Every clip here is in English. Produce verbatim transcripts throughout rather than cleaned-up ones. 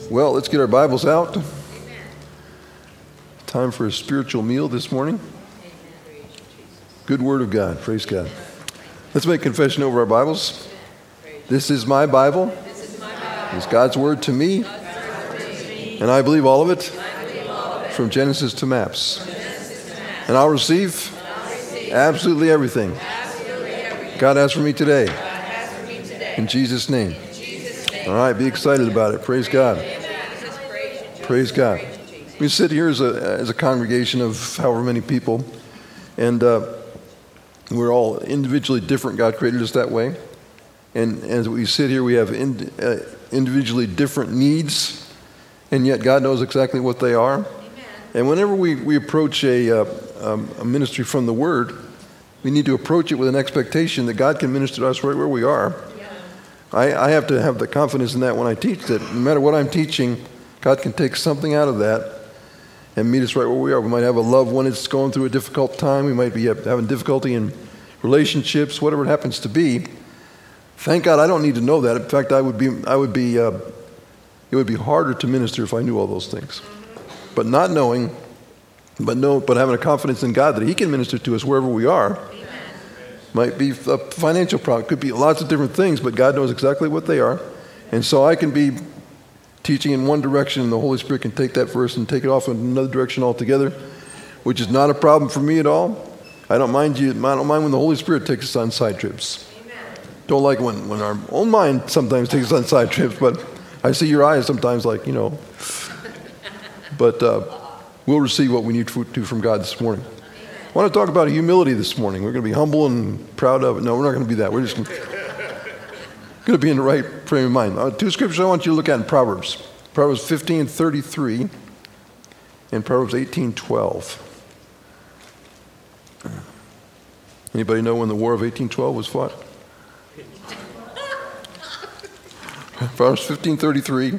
Well, let's get our Bibles out. Amen. Time for a spiritual meal this morning. Amen. Good Word of God. Praise God. Let's make confession over our Bibles. This is my Bible. This is my Bible. It's God's Word to me. God's word to me. And I believe all of it, all of it. From Genesis to Maps. Genesis to Maps. And I'll receive, and I'll receive absolutely, everything. absolutely everything God has for me today. God has for me today. In Jesus' name. In Jesus' name. All right, be excited about it. Praise God. Praise God. We sit here as a as a congregation of however many people, and uh, we're all individually different. God created us that way. And as we sit here, we have in, uh, individually different needs, and yet God knows exactly what they are. Amen. And whenever we, we approach a, uh, um, a ministry from the Word, we need to approach it with an expectation that God can minister to us right where we are. Yeah. I, I have to have the confidence in that when I teach, that no matter what I'm teaching, God can take something out of that and meet us right where we are. We might have a loved one that's going through a difficult time. We might be having difficulty in relationships, whatever it happens to be. Thank God I don't need to know that. In fact, I would be, I would be, uh, it would be harder to minister if I knew all those things. But not knowing, but know, but having a confidence in God that He can minister to us wherever we are. Amen. Might be a financial problem, could be lots of different things, but God knows exactly what they are, and so I can be teaching in one direction, and the Holy Spirit can take that verse and take it off in another direction altogether, which is not a problem for me at all. I don't mind you. I don't mind when the Holy Spirit takes us on side trips. Don't like when, when our own mind sometimes takes us on side trips, but I see your eyes sometimes like, you know. But uh, we'll receive what we need to from God this morning. I want to talk about humility this morning. We're going to be humble and proud of it. No, we're not going to be that. We're just going to be in the right frame of mind. Uh, two scriptures I want you to look at in Proverbs. Proverbs fifteen thirty-three and Proverbs eighteen twelve. Anybody know when the War of eighteen twelve was fought? Proverbs fifteen thirty-three,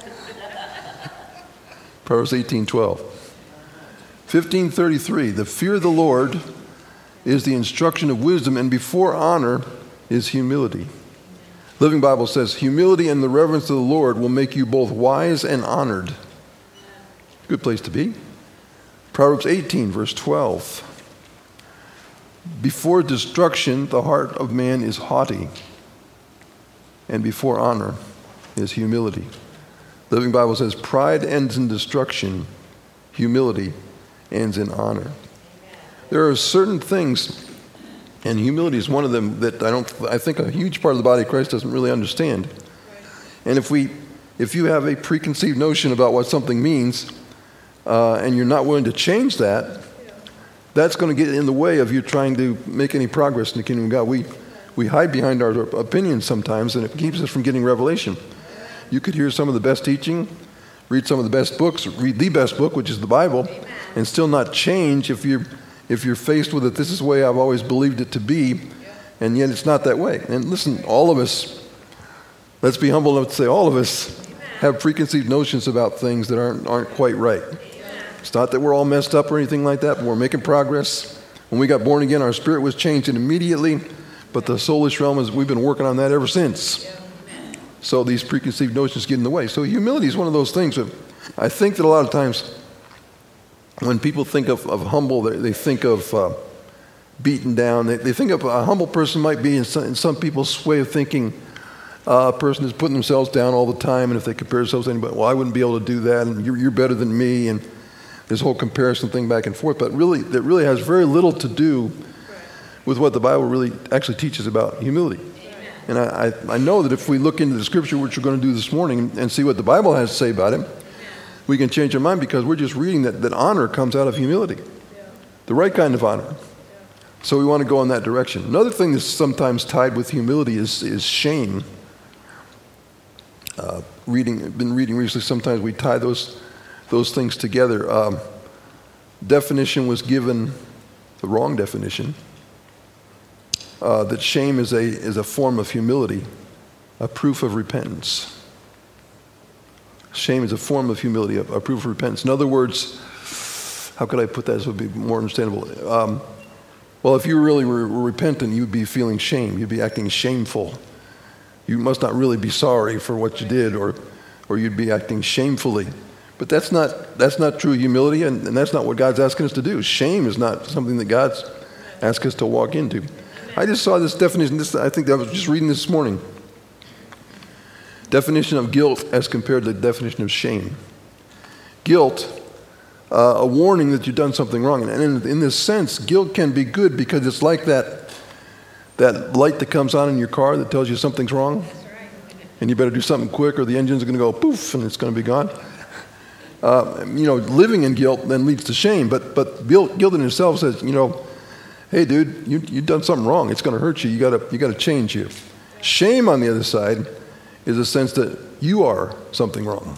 Proverbs eighteen twelve. fifteen thirty-three, the fear of the Lord is the instruction of wisdom, and before honor is humility. Living Bible says, humility and the reverence of the Lord will make you both wise and honored. Good place to be. Proverbs eighteen, verse twelve. Before destruction, the heart of man is haughty, and before honor is humility. Living Bible says, pride ends in destruction, humility ends in honor. There are certain things, and humility is one of them, that I don't. I think a huge part of the body of Christ doesn't really understand. And if we, if you have a preconceived notion about what something means, uh, and you're not willing to change that, that's going to get in the way of you trying to make any progress in the kingdom of God. We we hide behind our opinions sometimes, and it keeps us from getting revelation. You could hear some of the best teaching, read some of the best books, read the best book, which is the Bible, and still not change if you're if you're faced with it. This is the way I've always believed it to be, and yet it's not that way. And listen, all of us, let's be humble enough to say all of us have preconceived notions about things that aren't aren't quite right. It's not that we're all messed up or anything like that, but we're making progress. When we got born again, our spirit was changed immediately, but the soulish realm is, we've been working on that ever since. So these preconceived notions get in the way. So humility is one of those things that I think that a lot of times when people think of, of humble, they, they think of uh, beaten down. They, they think of a humble person might be, in some, in some people's way of thinking, uh, a person is putting themselves down all the time, and if they compare themselves to anybody, well, I wouldn't be able to do that, and you're, you're better than me, and this whole comparison thing back and forth. But really, that really has very little to do with what the Bible really actually teaches about humility. And I, I, I know that if we look into the scripture, which we're going to do this morning, and see what the Bible has to say about it, we can change our mind, because we're just reading that, that honor comes out of humility. The right kind of honor. So we want to go in that direction. Another thing that's sometimes tied with humility is, is shame. Uh, reading, been reading recently, sometimes we tie those those things together. Um, definition was given, the wrong definition, uh, that shame is a is a form of humility, a proof of repentance. Shame is a form of humility, a, a proof of repentance. In other words, how could I put that so it would be more understandable? Um, well, if you really were, were repentant, you'd be feeling shame. You'd be acting shameful. You must not really be sorry for what you did, or or you'd be acting shamefully. But that's not that's not true humility, and, and that's not what God's asking us to do. Shame is not something that God's asking us to walk into. I just saw this definition. This I think I was just reading this morning. Definition of guilt as compared to the definition of shame. Guilt, uh, a warning that you've done something wrong. And in, in this sense, guilt can be good because it's like that, that light that comes on in your car that tells you something's wrong. And you better do something quick or the engine's going to go poof and it's going to be gone. Uh, you know, living in guilt then leads to shame. But but guilt, guilt in itself says, you know, hey, dude, you, you've done something wrong. It's going to hurt you. You got to you got to change you. Shame, on the other side, is a sense that you are something wrong.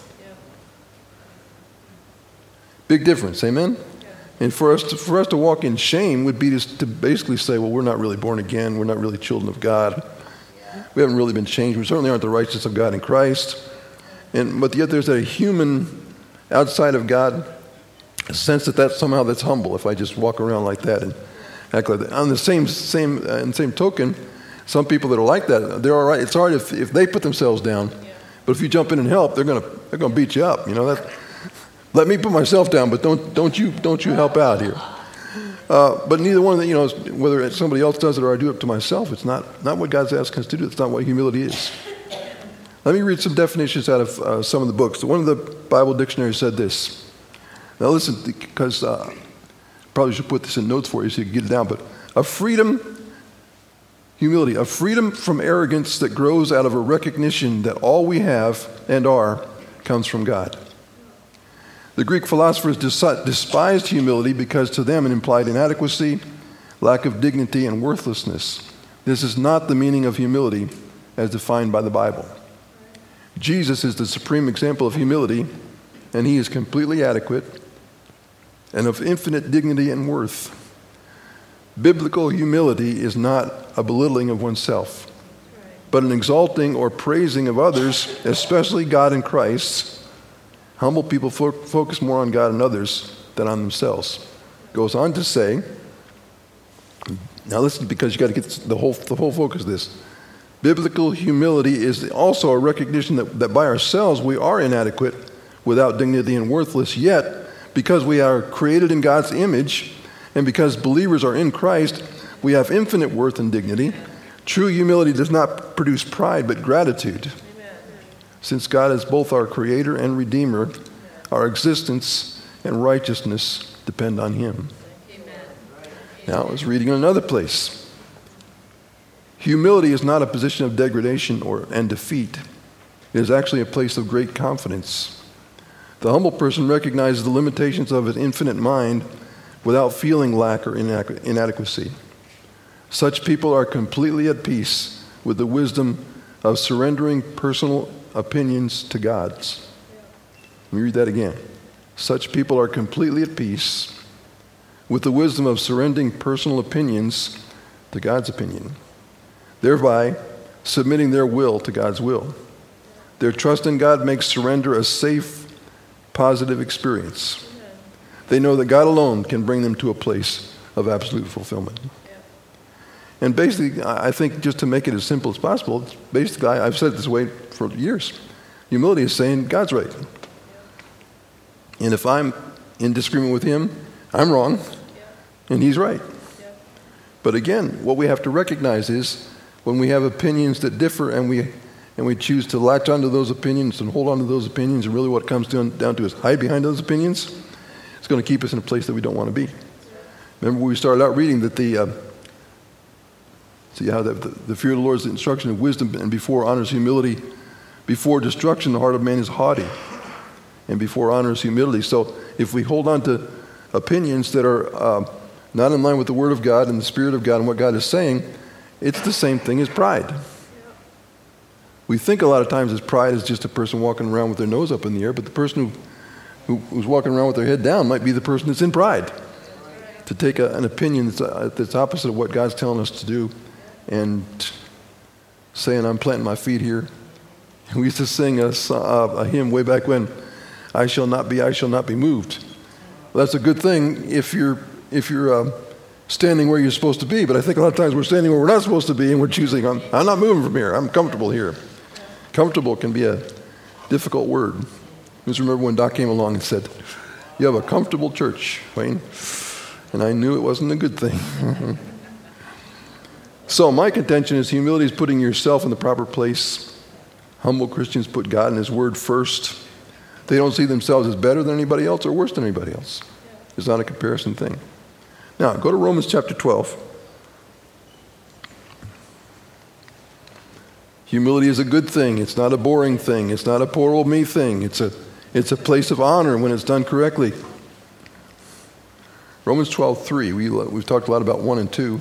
Big difference, amen? And for us to, for us to walk in shame would be to, to basically say, well, we're not really born again. We're not really children of God. We haven't really been changed. We certainly aren't the righteousness of God in Christ. And but yet there's a human outside of God, a sense that that somehow that's humble if I just walk around like that and act like that. On the same same uh, in same token, some people that are like that, they're all right. It's hard if, if they put themselves down, but if you jump in and help, they're gonna they're gonna beat you up. You know that. Let me put myself down, but don't don't you don't you help out here. Uh, but neither one of the, you know, whether somebody else does it or I do it to myself, it's not not what God's asking us to do. It's not what humility is. Let me read some definitions out of uh, some of the books. One of the Bible dictionaries said this. Now listen, because uh, probably should put this in notes for you so you can get it down. But a freedom, humility, a freedom from arrogance that grows out of a recognition that all we have and are comes from God. The Greek philosophers despised humility because to them it implied inadequacy, lack of dignity, and worthlessness. This is not the meaning of humility as defined by the Bible. Jesus is the supreme example of humility, and he is completely adequate and of infinite dignity and worth. Biblical humility is not a belittling of oneself, but an exalting or praising of others, especially God and Christ. Humble people fo- focus more on God and others than on themselves. Goes on to say, now listen, because you got to get the whole the whole focus of this. Biblical humility is also a recognition that, that by ourselves we are inadequate, without dignity and worthless, yet because we are created in God's image and because believers are in Christ, we have infinite worth and dignity. True humility does not produce pride but gratitude. Amen. Since God is both our creator and redeemer, our existence and righteousness depend on him. Amen. Now I was reading in another place. Humility is not a position of degradation or and defeat. It is actually a place of great confidence. The humble person recognizes the limitations of his infinite mind without feeling lack or inadequ- inadequacy. Such people are completely at peace with the wisdom of surrendering personal opinions to God's. Let me read that again. Such people are completely at peace with the wisdom of surrendering personal opinions to God's opinion, thereby submitting their will to God's will. Their trust in God makes surrender a safe, positive experience. They know that God alone can bring them to a place of absolute fulfillment. And basically, I think just to make it as simple as possible, basically, I've said it this way for years. Humility is saying God's right. And if I'm in disagreement with him, I'm wrong, and he's right. But again, what we have to recognize is when we have opinions that differ and we and we choose to latch onto those opinions and hold on to those opinions, and really what it comes down, down to is hide behind those opinions, it's going to keep us in a place that we don't want to be. Remember when we started out reading that the, uh, see how the, the, the fear of the Lord is the instruction of wisdom, and before honors humility, before destruction the heart of man is haughty, and before honors humility. So if we hold on to opinions that are uh, not in line with the Word of God and the Spirit of God and what God is saying, it's the same thing as pride. We think a lot of times as pride is just a person walking around with their nose up in the air, but the person who, who who's walking around with their head down might be the person that's in pride. To take a, an opinion that's, uh, that's opposite of what God's telling us to do and saying, I'm planting my feet here. We used to sing a, uh, a hymn way back when, I shall not be, I shall not be moved. Well, that's a good thing if you're, if you're uh, standing where you're supposed to be, but I think a lot of times we're standing where we're not supposed to be and we're choosing, I'm, I'm not moving from here, I'm comfortable here. Comfortable can be a difficult word. Just remember when Doc came along and said, "You have a comfortable church, Wayne." And I knew it wasn't a good thing. So my contention is humility is putting yourself in the proper place. Humble Christians put God and His Word first. They don't see themselves as better than anybody else or worse than anybody else. It's not a comparison thing. Now, go to Romans chapter twelve. Humility is a good thing. It's not a boring thing. It's not a poor old me thing. It's a, it's a place of honor when it's done correctly. Romans twelve three. We, we've talked a lot about one and two.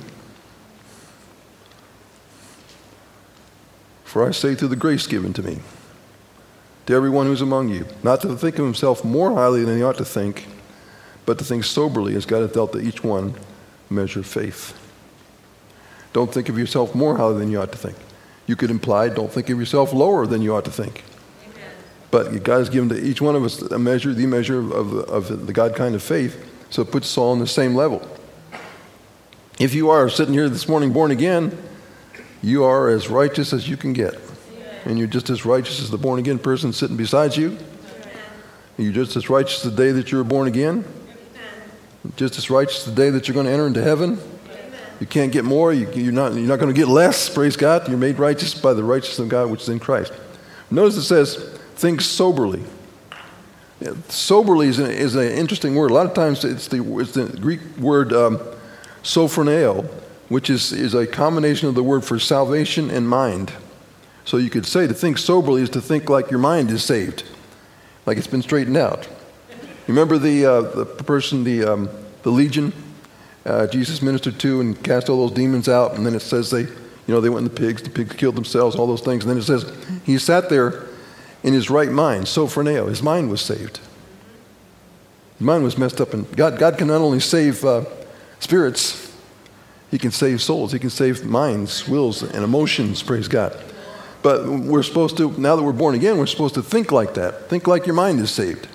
For I say through the grace given to me, to everyone who's among you, not to think of himself more highly than he ought to think, but to think soberly as God hath dealt to each one a measure of faith. Don't think of yourself more highly than you ought to think. You could imply, don't think of yourself lower than you ought to think. Amen. But God has given to each one of us a measure, the measure of the, of the God kind of faith, so it puts us all on the same level. If you are sitting here this morning born again, you are as righteous as you can get. Amen. And you're just as righteous as the born again person sitting beside you. Amen. You're just as righteous the day that you were born again. Amen. Just as righteous the day that you're going to enter into heaven. Amen. You can't get more. You, you're not, you're not going to get less. Praise God. You're made righteous by the righteousness of God which is in Christ. Notice it says, think soberly. Yeah, soberly is an, is an interesting word. A lot of times it's the, it's the Greek word um, sophroneo, which is, is a combination of the word for salvation and mind. So you could say to think soberly is to think like your mind is saved, like it's been straightened out. You remember the uh, the person, the um, the legion, uh, Jesus ministered to and cast all those demons out, and then it says they, you know, they went in the pigs, the pigs killed themselves, all those things, and then it says he sat there in his right mind, sophroneo, his mind was saved. His mind was messed up, and God, God can not only save uh, spirits, He can save souls. He can save minds, wills, and emotions, praise God. But we're supposed to, now that we're born again, we're supposed to think like that. Think like your mind is saved.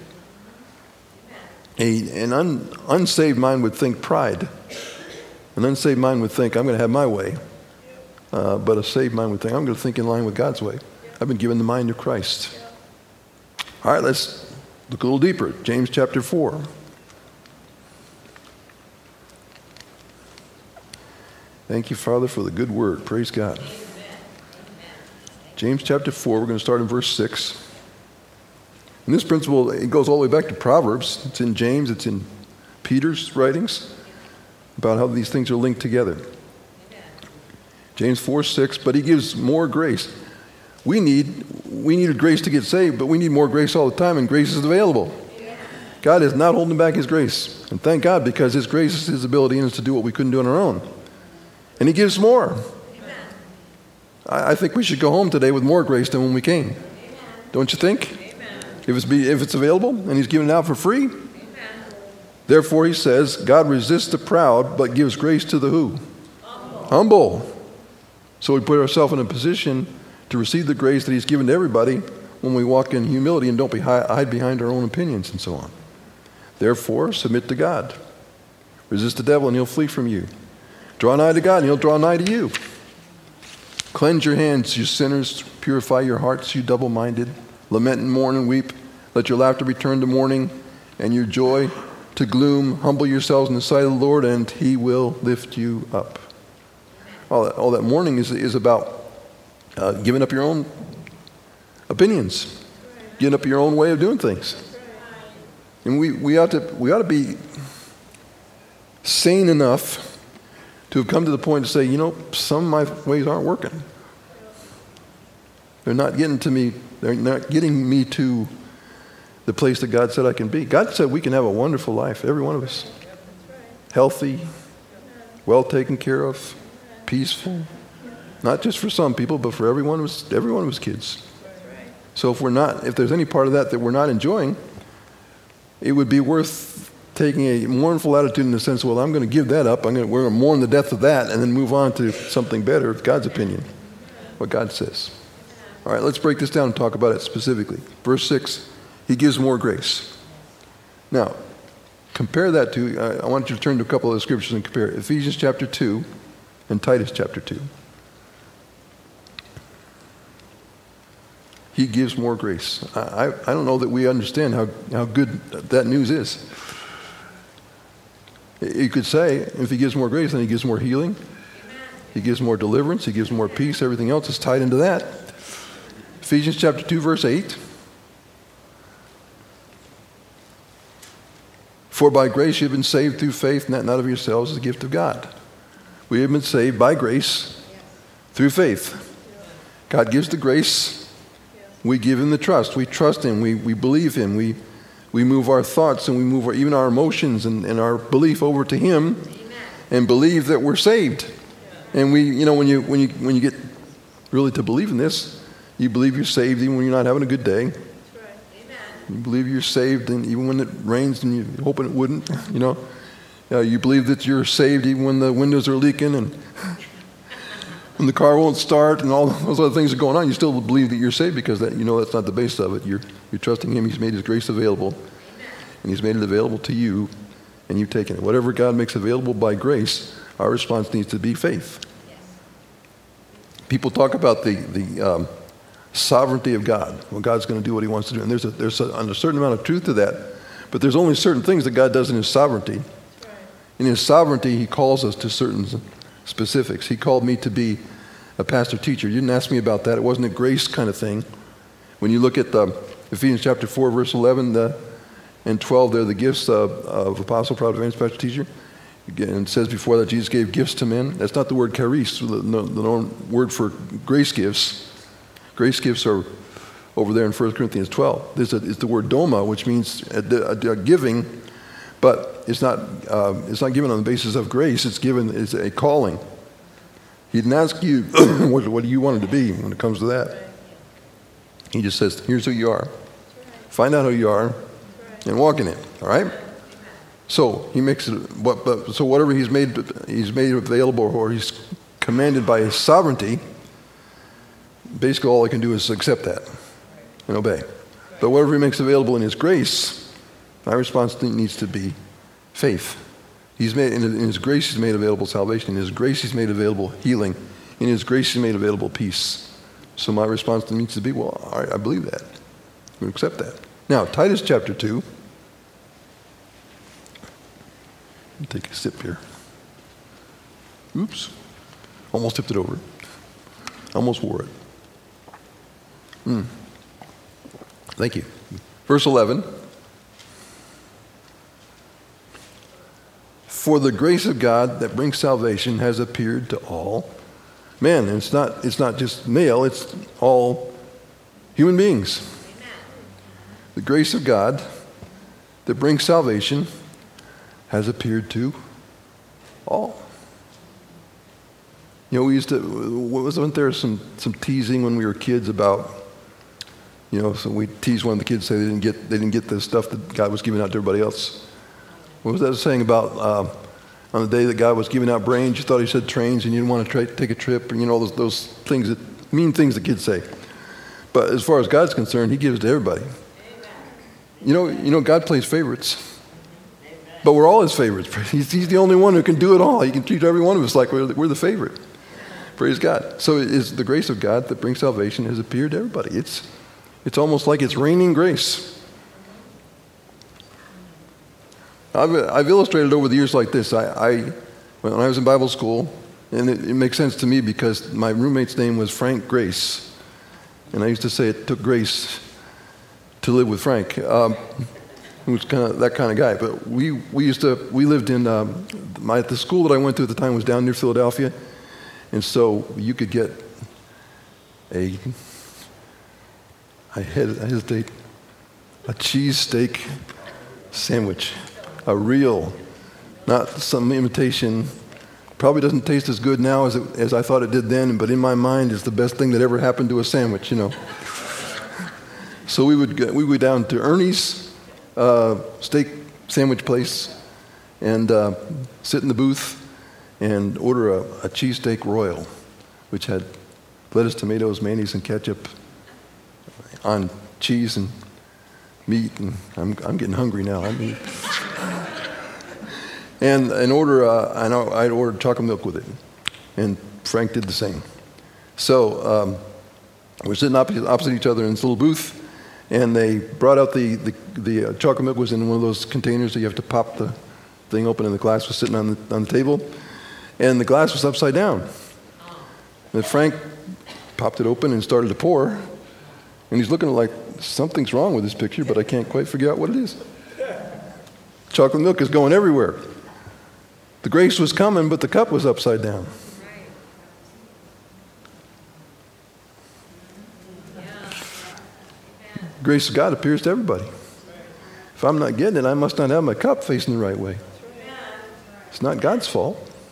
A, an un, unsaved mind would think pride. An unsaved mind would think, I'm going to have my way. Uh, but a saved mind would think, I'm going to think in line with God's way. I've been given the mind of Christ. All right, let's look a little deeper. James chapter four. Thank you, Father, for the good word. Praise God. Amen. James chapter four, we're going to start in verse six. And this principle, it goes all the way back to Proverbs. It's in James, it's in Peter's writings about how these things are linked together. Amen. James four six, but he gives more grace. We need, we needed grace to get saved, but we need more grace all the time, and grace is available. Amen. God is not holding back His grace. And thank God, because His grace is His ability in us to do what we couldn't do on our own. And He gives more. Amen. I, I think we should go home today with more grace than when we came. Amen. Don't you think? Amen. If it's be, if it's available and He's giving it out for free. Amen. Therefore, He says, God resists the proud, but gives grace to the who? Humble. Humble. So we put ourselves in a position to receive the grace that He's given to everybody when we walk in humility and don't be hide behind our own opinions and so on. Therefore, submit to God. Resist the devil and he'll flee from you. Draw nigh to God, and He'll draw nigh to you. Cleanse your hands, you sinners. Purify your hearts, you double-minded. Lament and mourn and weep. Let your laughter return to mourning, and your joy to gloom. Humble yourselves in the sight of the Lord, and He will lift you up. All that, all that mourning is, is about uh, giving up your own opinions, giving up your own way of doing things. And we, we ought to we ought to be sane enough to have come to the point to say, you know, some of my ways aren't working. They're not getting to me. They're not getting me to the place that God said I can be. God said we can have a wonderful life, every one of us. Healthy, well taken care of, peaceful. Not just for some people, but for every one of us, every one of us kids. So if we're not, if there's any part of that that we're not enjoying, it would be worth taking a mournful attitude in the sense, well, I'm going to give that up. I'm going to, we're going to mourn the death of that and then move on to something better, God's opinion, what God says. All right, let's break this down and talk about it specifically. Verse six, He gives more grace. Now, compare that to, I want you to turn to a couple of the scriptures and compare Ephesians chapter two and Titus chapter two. He gives more grace. I, I, I don't know that we understand how, how good that news is. You could say, if he gives more grace, then he gives more healing. He gives more deliverance. He gives more peace. Everything else is tied into that. Ephesians chapter two, verse eight. For by grace you have been saved through faith, not, not of yourselves, as a gift of God. We have been saved by grace through faith. God gives the grace. We give him the trust. We trust him. We, we believe him. We, we move our thoughts and we move our, even our emotions and, and our belief over to him. Amen. And believe that we're saved. Yeah. And we, you know, when you, when you, when you get really to believe in this, you believe you're saved even when you're not having a good day. That's right. Amen. You believe you're saved and even when it rains and you're hoping it wouldn't, you know. Uh, you believe that you're saved even when the windows are leaking and when the car won't start and all those other things are going on. You still believe that you're saved because that, you know that's not the base of it. You're, you're trusting him. He's made his grace available. Amen. And he's made it available to you, and you've taken it. Whatever God makes available by grace, our response needs to be faith. Yes. People talk about the, the um, sovereignty of God. Well, God's going to do what he wants to do. And there's a, there's a, a certain amount of truth to that. But there's only certain things that God does in his sovereignty. Right. In his sovereignty, he calls us to certain specifics. He called me to be a pastor teacher. You didn't ask me about that. It wasn't a grace kind of thing. When you look at the Ephesians chapter four, verse eleven the, and twelve, they're the gifts of, of apostle, prophet, evangelist, pastor, teacher. Again, it says before that Jesus gave gifts to men. That's not the word charis, the, the, the word for grace gifts. Grace gifts are over there in First Corinthians twelve. There's a, it's the word doma, which means a, a, a giving, but it's not uh, it's not given on the basis of grace. It's given as a calling. He didn't ask you what, what do you want it to be when it comes to that. He just says, here's who you are. Find out who you are and walk in it. All right. So he makes it. What, but, so whatever he's made he's made available or he's commanded by his sovereignty. Basically, all I can do is accept that and obey. But whatever he makes available in his grace, my response needs to be faith. He's made in his grace, he's made available salvation. In his grace, he's made available healing. In his grace, he's made available peace. So my response needs to be, well, all right, I believe that. We accept that. Now, Titus chapter two. Let me take a sip here. Oops. Almost tipped it over. Almost wore it. Mm. Thank you. Verse eleven. For the grace of God that brings salvation has appeared to all men. And it's not, it's not just male, it's all human beings. Amen. The grace of God that brings salvation has appeared to all. You know, we used to, wasn't there some, some teasing when we were kids about, you know, so we teased one of the kids, say they didn't get, they didn't get the stuff that God was giving out to everybody else. What was that saying about uh, on the day that God was giving out brains, you thought he said trains and you didn't want to try, take a trip, and you know, those, those things, that mean things that kids say. But as far as God's concerned, he gives to everybody. Amen. You know, you know, God plays favorites. Amen. But we're all his favorites. He's, he's the only one who can do it all. He can treat every one of us like we're the, we're the favorite. Praise God. So it is the grace of God that brings salvation has appeared to everybody. It's, it's almost like it's raining grace. I've, I've illustrated over the years like this. I, I when I was in Bible school, and it, it makes sense to me because my roommate's name was Frank Grace. And I used to say it took grace to live with Frank. Um, he was kind of that kind of guy. But we, we used to, we lived in, um, my, the school that I went to at the time was down near Philadelphia. And so you could get a, I, had, I hesitate, a cheesesteak sandwich. A real, not some imitation. Probably doesn't taste as good now as it, as I thought it did then, but in my mind it's the best thing that ever happened to a sandwich, you know. So we would go, we would go down to Ernie's uh, steak sandwich place and uh, sit in the booth and order a, a cheesesteak royal, which had lettuce, tomatoes, mayonnaise, and ketchup on cheese and meat. And I'm I'm getting hungry now. I mean. And in order, uh, I know I'd ordered chocolate milk with it, and Frank did the same. So um, We're sitting opposite, opposite each other in this little booth, and they brought out the, the, the uh, chocolate milk was in one of those containers that you have to pop the thing open, and the glass was sitting on the, on the table, and the glass was upside down. And Frank popped it open and started to pour, and he's looking like something's wrong with this picture, but I can't quite figure out what it is. Chocolate milk is going everywhere. The grace was coming, but the cup was upside down. Grace of God appears to everybody. If I'm not getting it, I must not have my cup facing the right way. It's not God's fault.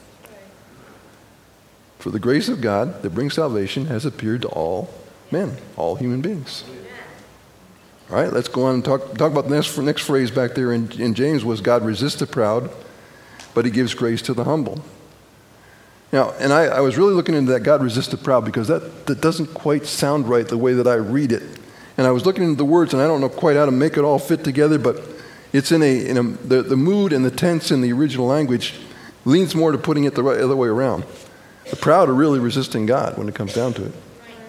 For the grace of God that brings salvation has appeared to all men, all human beings. All right, let's go on and talk, talk about the next, next phrase back there in, in James was God resists the proud, but he gives grace to the humble. Now, and I, I was really looking into that God resists the proud because that, that doesn't quite sound right the way that I read it. And I was looking into the words, and I don't know quite how to make it all fit together, but it's in a, in a the, the mood and the tense in the original language leans more to putting it the right, other way around. The proud are really resisting God when it comes down to it.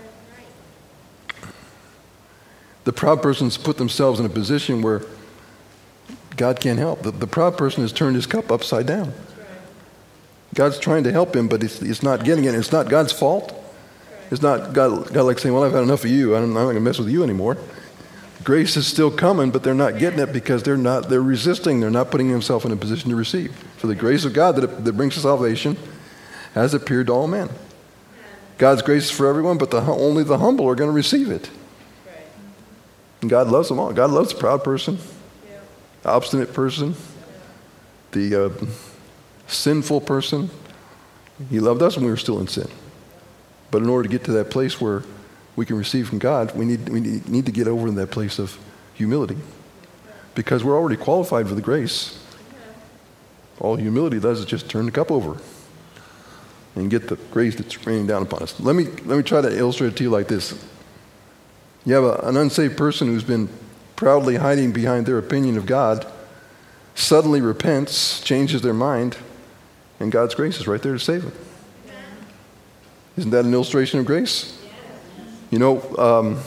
The proud person's put themselves in a position where God can't help. The, the proud person has turned his cup upside down. God's trying to help him, but it's, it's not getting it. It's not God's fault. It's not God, God like saying, well, I've had enough of you. I'm not going to mess with you anymore. Grace is still coming, but they're not getting it because they're not, they're resisting. They're not putting themselves in a position to receive. For the grace of God that, that brings salvation has appeared to all men. God's grace is for everyone, but the, only the humble are going to receive it. And God loves them all. God loves the proud person, the obstinate person, the uh, sinful person. He loved us when we were still in sin. But in order to get to that place where we can receive from God, we need, we need to get over in that place of humility. Because we're already qualified for the grace. All humility does is just turn the cup over and get the grace that's raining down upon us. Let me, let me try to illustrate it to you like this. You have a, an unsaved person who's been proudly hiding behind their opinion of God, suddenly repents, changes their mind, and God's grace is right there to save them. Isn't that an illustration of grace? You know, um,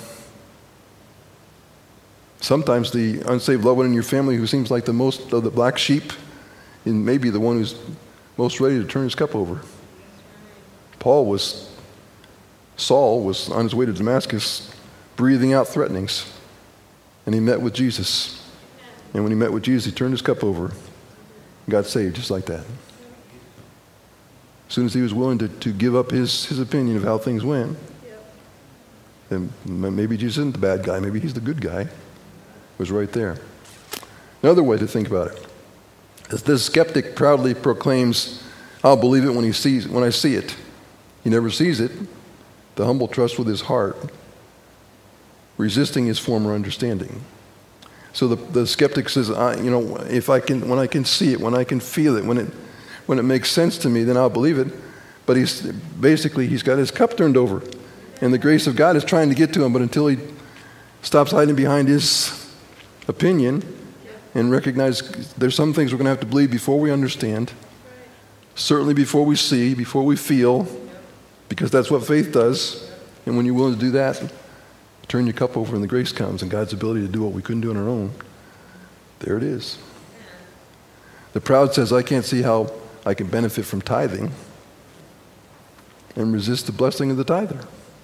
sometimes the unsaved loved one in your family who seems like the most of the black sheep and maybe the one who's most ready to turn his cup over. Paul was, Saul was on his way to Damascus breathing out threatenings, and he met with Jesus. And when he met with Jesus, he turned his cup over and got saved just like that. As soon as he was willing to, to give up his, his opinion of how things went, then maybe Jesus isn't the bad guy, maybe he's the good guy, was right there. Another way to think about it is this skeptic proudly proclaims, I'll believe it when he sees when I see it. He never sees it. The humble trusts with his heart, resisting his former understanding. So the, the skeptic says, I, you know, if I can, when I can see it, when I can feel it, when it when it makes sense to me, then I'll believe it. But he's basically he's got his cup turned over, and the grace of God is trying to get to him. But until he stops hiding behind his opinion and recognizes there's some things we're going to have to believe before we understand, certainly before we see, before we feel, because that's what faith does. And when you're willing to do that, turn your cup over and the grace comes, and God's ability to do what we couldn't do on our own. There it is. The proud says, I can't see how I can benefit from tithing, and resist the blessing of the tither.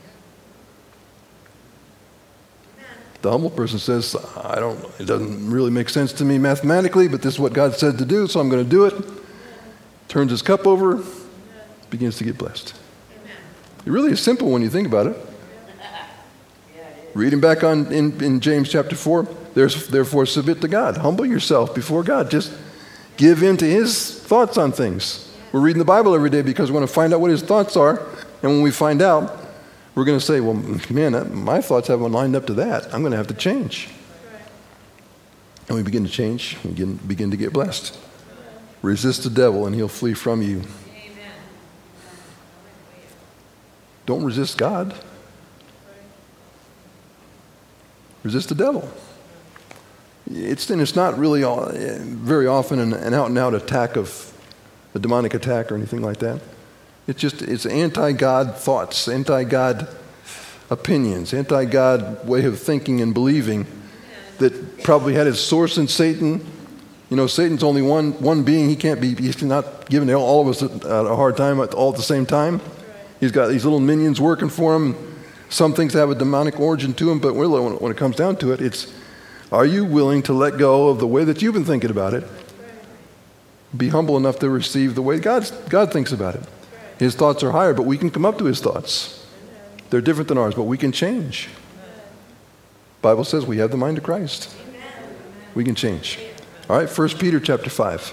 The humble person says, I don't, it doesn't really make sense to me mathematically, but this is what God said to do, so I'm going to do it. Turns his cup over, begins to get blessed. It really is simple when you think about it. Reading back on in, in James chapter four, there's therefore submit to God. Humble yourself before God. Just give in to his thoughts on things. We're reading the Bible every day because we want to find out what his thoughts are. And when we find out, we're going to say, well, man, that, my thoughts haven't lined up to that. I'm going to have to change. And we begin to change. We begin, begin to get blessed. Resist the devil and he'll flee from you. Amen. Don't resist God. Resist the devil. It's, and it's not really all, very often an, an out-and-out attack of a demonic attack or anything like that. It's just, it's anti-God thoughts, anti-God opinions, anti-God way of thinking and believing that probably had its source in Satan. You know, Satan's only one one being. He can't be, he's not giving all of us a, a hard time all at the same time. He's got these little minions working for him. Some things have a demonic origin to them, but really when it comes down to it, it's, are you willing to let go of the way that you've been thinking about it? Be humble enough to receive the way God's, God thinks about it. His thoughts are higher, but we can come up to his thoughts. They're different than ours, but we can change. The Bible says we have the mind of Christ. We can change. All right, First Peter chapter five.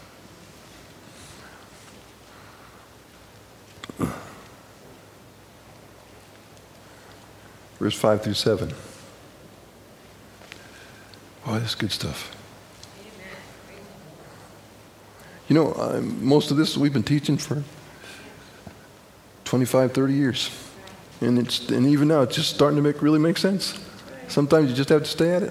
Verse five through seven. Oh, that's good stuff. You know, uh, most of this we've been teaching for twenty-five, thirty years. And it's and even now it's just starting to make really make sense. Sometimes you just have to stay at it.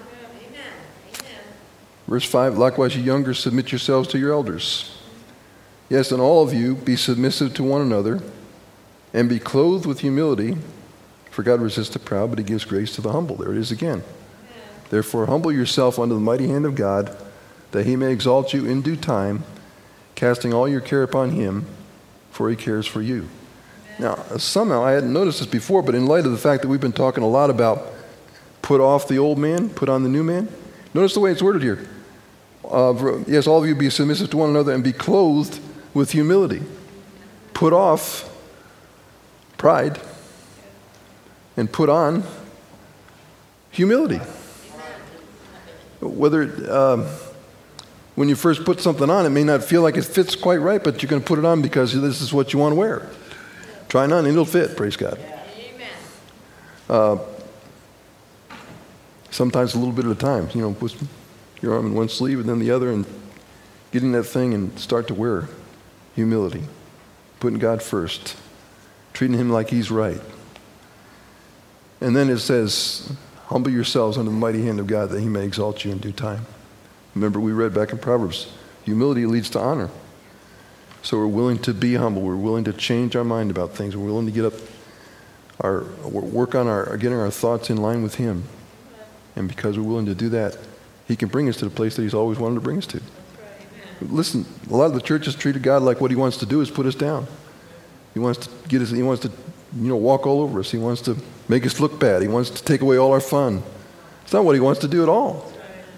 Verse five, likewise you younger, submit yourselves to your elders. Yes, and all of you be submissive to one another, and be clothed with humility, for God resists the proud, but he gives grace to the humble. There it is again. Therefore humble yourself under the mighty hand of God, that he may exalt you in due time, casting all your care upon him, for he cares for you. Now, somehow, I hadn't noticed this before, but in light of the fact that we've been talking a lot about put off the old man, put on the new man, notice the way it's worded here. Uh, yes, all of you be submissive to one another and be clothed with humility. Put off pride and put on humility. Whether um, when you first put something on, it may not feel like it fits quite right, but you're going to put it on because this is what you want to wear. Try it on and it'll fit, praise God. Uh, sometimes a little bit at a time, you know, put your arm in one sleeve and then the other, and getting that thing and start to wear humility, putting God first, treating him like he's right. And then it says, humble yourselves under the mighty hand of God that he may exalt you in due time. Remember, we read back in Proverbs, humility leads to honor. So we're willing to be humble. We're willing to change our mind about things. We're willing to get up, our work on our getting our thoughts in line with him. And because we're willing to do that, he can bring us to the place that he's always wanted to bring us to. Listen, a lot of the church has treated God like what he wants to do is put us down. He wants to get us, he wants to, you know, walk all over us. He wants to make us look bad. He wants to take away all our fun. It's not what he wants to do at all.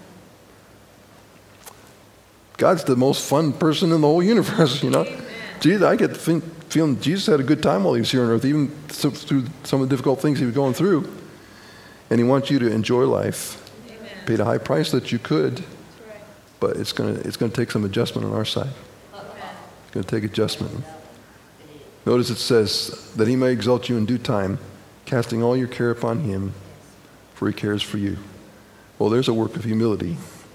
God's the most fun person in the whole universe, you know. Jesus, I get the feeling Jesus had a good time while he was here on earth, even through some of the difficult things he was going through. And he wants you to enjoy life. Amen. Paid a high price that you could, right. But it's going to it's going to take some adjustment on our side. Okay. It's going to take adjustment. Notice it says that he may exalt you in due time, casting all your care upon him, for he cares for you. Well, there's a work of humility.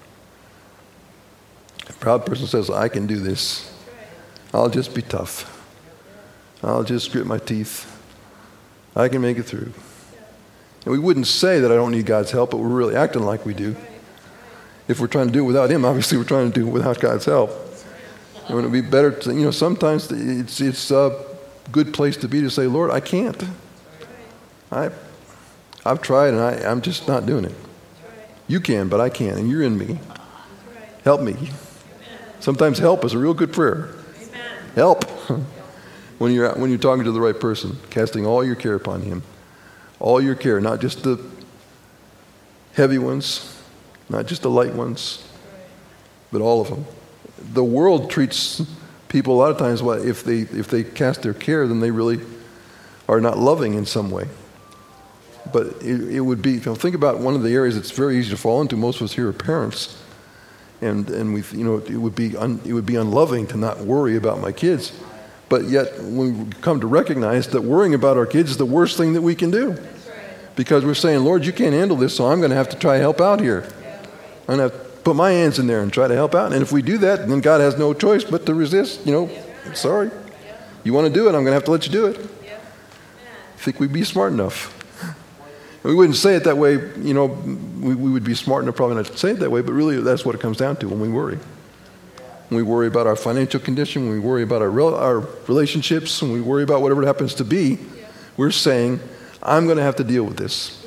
A proud person says, I can do this. I'll just be tough. I'll just grit my teeth. I can make it through. And we wouldn't say that I don't need God's help, but we're really acting like we do. If we're trying to do it without him, obviously we're trying to do it without God's help. And it would be better to, you know, sometimes it's it's a good place to be to say, Lord, I can't. I, I've tried and I, I'm just not doing it. You can, but I can't, and you're in me. Help me. Sometimes help is a real good prayer. Help. When you're when you're talking to the right person, casting all your care upon him. All your care, not just the heavy ones, not just the light ones, but all of them. The world treats people a lot of times, well, if they if they cast their care, then they really are not loving in some way. But it, it would be, you know, think about one of the areas that's very easy to fall into. Most of us here are parents, and and we, you know, it would be un, it would be unloving to not worry about my kids. But yet, when we come to recognize that worrying about our kids is the worst thing that we can do. Because we're saying, Lord, you can't handle this, so I'm going to have to try to help out here. I'm going to have to put my hands in there and try to help out. And if we do that, then God has no choice but to resist. You know, sorry. You want to do it, I'm going to have to let you do it. I think we'd be smart enough. We wouldn't say it that way, you know, we, we would be smart enough probably not to say it that way, but really that's what it comes down to when we worry. When we worry about our financial condition, when we worry about our, real, our relationships, when we worry about whatever it happens to be, we're saying, I'm going to have to deal with this.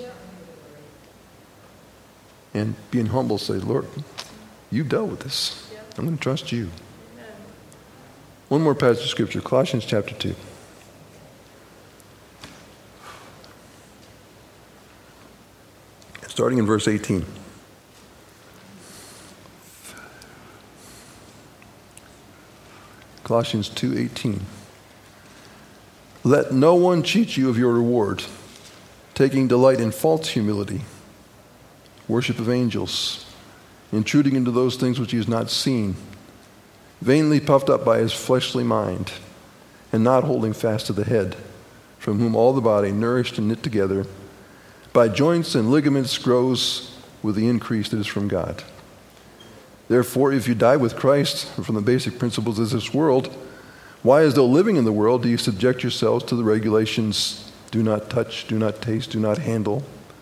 And being humble, say, Lord, you've dealt with this. I'm going to trust you. One more passage of Scripture, Colossians chapter two. Starting in verse eighteen. Colossians two eighteen. Let no one cheat you of your reward, taking delight in false humility, worship of angels, intruding into those things which he has not seen, vainly puffed up by his fleshly mind, and not holding fast to the head, from whom all the body, nourished and knit together by joints and ligaments, grows with the increase that is from God. Therefore, if you die with Christ from the basic principles of this world, why, as though living in the world, do you subject yourselves to the regulations, do not touch, do not taste, do not handle,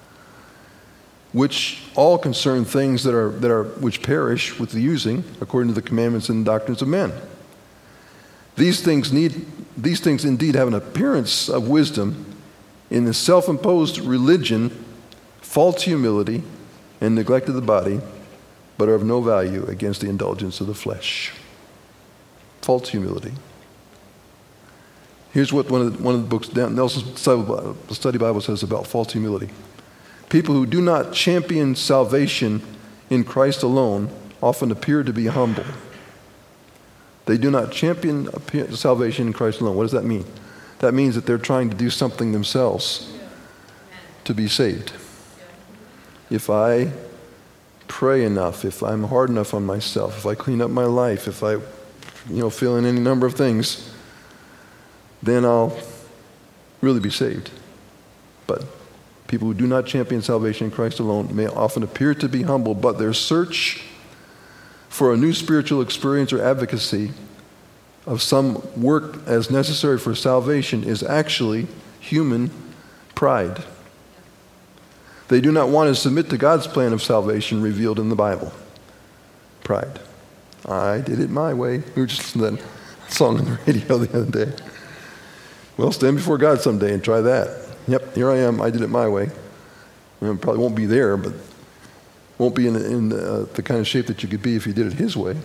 which all concern things that are that are which perish with the using, according to the commandments and doctrines of men. These things need these things indeed have an appearance of wisdom in the self-imposed religion, false humility, and neglect of the body, but are of no value against the indulgence of the flesh. False humility. Here's what one of the, one of the books, Nelson's Study Bible says about false humility. People who do not champion salvation in Christ alone often appear to be humble. They do not champion salvation in Christ alone. What does that mean? That means that they're trying to do something themselves to be saved. If I pray enough, if I'm hard enough on myself, if I clean up my life, if I, you know, fill in any number of things, then I'll really be saved. But people who do not champion salvation in Christ alone may often appear to be humble, but their search for a new spiritual experience or advocacy of some work as necessary for salvation is actually human pride. They do not want to submit to God's plan of salvation revealed in the Bible. Pride. I did it my way. We were just listening to that song on the radio the other day. Well, stand before God someday and try that. Yep, here I am. I did it my way. You know, probably won't be there, but won't be in, in uh, the kind of shape that you could be if you did it His way.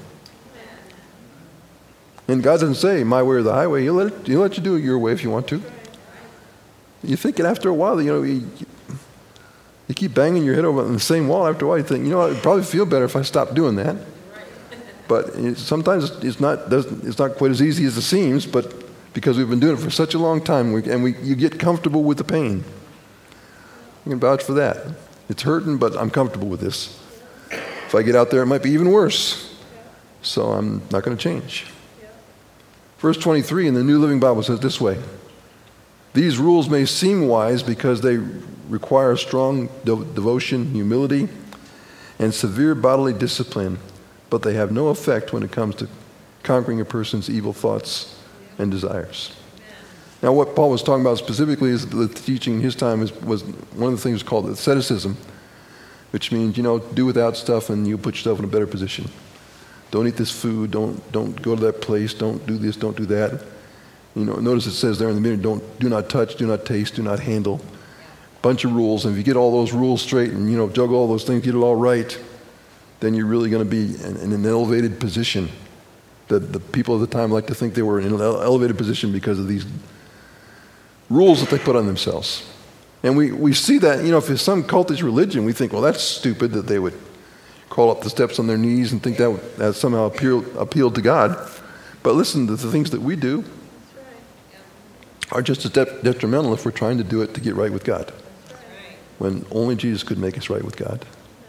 And God doesn't say, my way or the highway. He'll let, it, he'll let you do it your way if you want to. You think after a while, you know, you, you keep banging your head over on the same wall. After a while, you think, you know, I'd probably feel better if I stopped doing that. But it, sometimes it's not doesn't it's not quite as easy as it seems. But because we've been doing it for such a long time, we, and we you get comfortable with the pain. You can vouch for that. It's hurting, but I'm comfortable with this. If I get out there, it might be even worse. So I'm not going to change. Verse twenty-three in the New Living Bible says this way: these rules may seem wise because they require strong de- devotion, humility, and severe bodily discipline, but they have no effect when it comes to conquering a person's evil thoughts and desires. Now, what Paul was talking about specifically is the teaching in his time is, was one of the things called asceticism, which means, you know, do without stuff and you put yourself in a better position. Don't eat this food. Don't don't go to that place. Don't do this. Don't do that. You know, notice it says there in the beginning, don't do not touch, do not taste, do not handle. Bunch of rules. And if you get all those rules straight and, you know, juggle all those things, get it all right, then you're really going to be in, in an elevated position. The the people of the time like to think they were in an elevated position because of these rules that they put on themselves. And we, we see that, you know, if it's some cultish religion, we think, well, that's stupid that they would crawl up the steps on their knees and think that would, that somehow appeal, appealed to God. But listen, the, the things that we do are just as de- detrimental if we're trying to do it to get right with God, when only Jesus could make us right with God.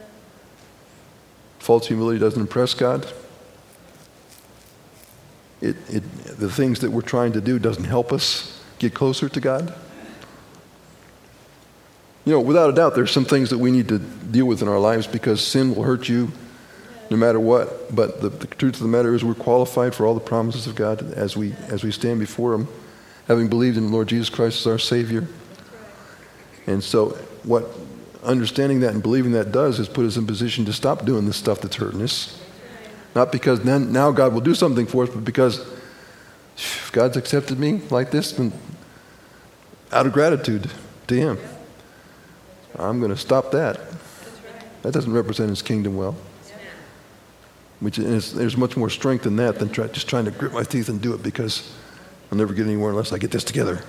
False humility doesn't impress God. It, it, the things that we're trying to do doesn't help us get closer to God. You know, without a doubt, there's some things that we need to deal with in our lives because sin will hurt you no matter what. But the, the truth of the matter is we're qualified for all the promises of God as we as we stand before Him, having believed in the Lord Jesus Christ as our Savior. And so what understanding that and believing that does is put us in position to stop doing this stuff that's hurting us. Not because then now God will do something for us, but because if God's accepted me like this, then out of gratitude to him. I'm going to stop that. That doesn't represent his kingdom well. Which is, there's much more strength in that than try, just trying to grit my teeth and do it because I'll never get anywhere unless I get this together.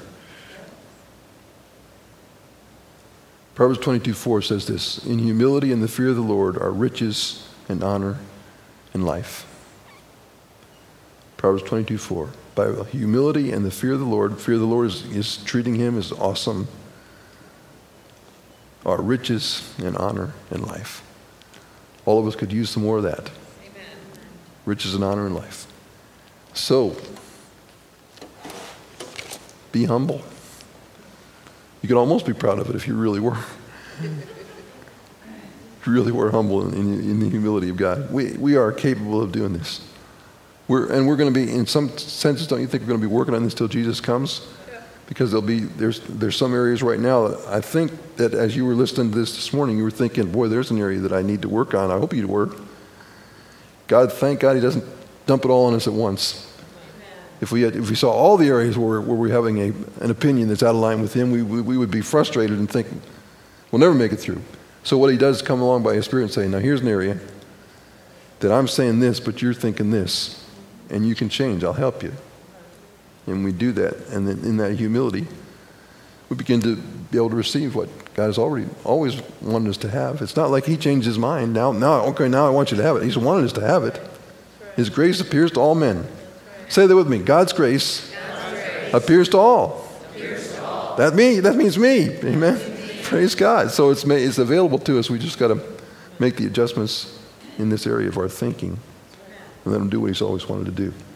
Proverbs twenty-two four says this, in humility and the fear of the Lord are riches and honor and life. Proverbs twenty-two four. By humility and the fear of the Lord, fear of the Lord is, is treating him as awesome, are riches and honor and life. All of us could use some more of that. Amen. Riches and honor and life. So, be humble. You could almost be proud of it if you really were. If you really were humble in, in, in the humility of God. We, we are capable of doing this. We're, and we're going to be, in some senses, don't you think we're going to be working on this till Jesus comes? Yeah. Because there'll be, there's, there's some areas right now that I think that as you were listening to this this morning, you were thinking, boy, there's an area that I need to work on. I hope you were. God, thank God he doesn't dump it all on us at once. If we had, if we saw all the areas where, where we're having a, an opinion that's out of line with him, we, we, we would be frustrated and think, we'll never make it through. So what he does is come along by his Spirit and say, now here's an area that I'm saying this, but you're thinking this, and you can change. I'll help you. And we do that. And then in that humility, we begin to be able to receive what God has already always wanted us to have. It's not like he changed his mind. Now, now, okay, now I want you to have it. He's wanted us to have it. His grace appears to all men. Say that with me. God's grace, God's grace appears to all. Appears to all. That, me, that means me. Amen. Amen. Praise God. So it's, it's available to us. We just got to make the adjustments in this area of our thinking and let him do what he's always wanted to do.